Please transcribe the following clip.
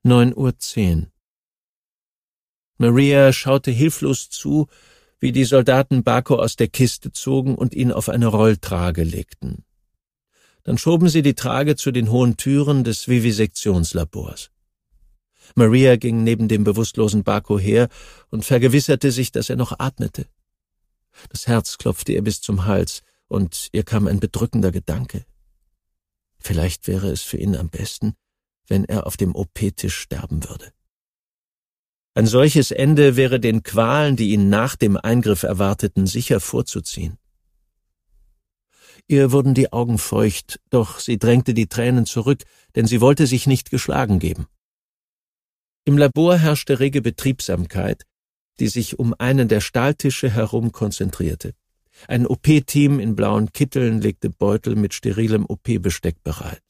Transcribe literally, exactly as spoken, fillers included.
Neun Uhr zehn. Maria schaute hilflos zu, wie die Soldaten Bako aus der Kiste zogen und ihn auf eine Rolltrage legten. Dann schoben sie die Trage zu den hohen Türen des Vivisektionslabors. Maria ging neben dem bewusstlosen Bako her und vergewisserte sich, dass er noch atmete. Das Herz klopfte ihr bis zum Hals, und ihr kam ein bedrückender Gedanke. Vielleicht wäre es für ihn am besten, wenn er auf dem O P-Tisch sterben würde. Ein solches Ende wäre den Qualen, die ihn nach dem Eingriff erwarteten, sicher vorzuziehen. Ihr wurden die Augen feucht, doch sie drängte die Tränen zurück, denn sie wollte sich nicht geschlagen geben. Im Labor herrschte rege Betriebsamkeit, die sich um einen der Stahltische herum konzentrierte. Ein O P-Team in blauen Kitteln legte Beutel mit sterilem O P-Besteck bereit.